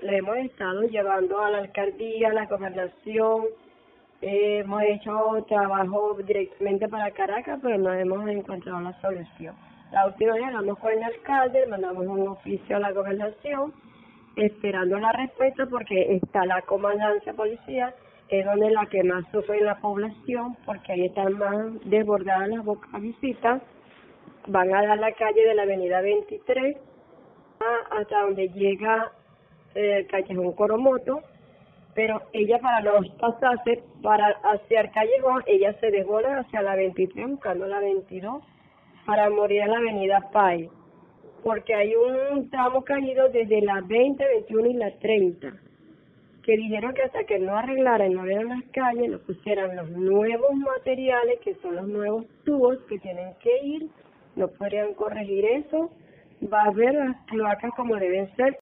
le hemos estado llevando a la alcaldía, a la gobernación, hemos hecho trabajo directamente para Caracas, pero no hemos encontrado la solución. La última vez hablamos con el alcalde, mandamos un oficio a la gobernación, esperando la respuesta porque está la comandancia policía, es donde la que más sufre la población, porque ahí están más desbordadas las visitas. Van a dar la calle de la avenida 23 hasta donde llega Callejón Coromoto, pero ella para no pasarse hacia el callejón, ella se desborda hacia la 23 buscando la 22 para morir en la avenida Pay, porque hay un tramo caído desde la 20, 21 y la 30, que dijeron que hasta que no arreglaran, no vieran las calles, no pusieran los nuevos materiales, que son los nuevos tubos que tienen que ir, no podrían corregir eso, va a haber las cloacas como deben ser.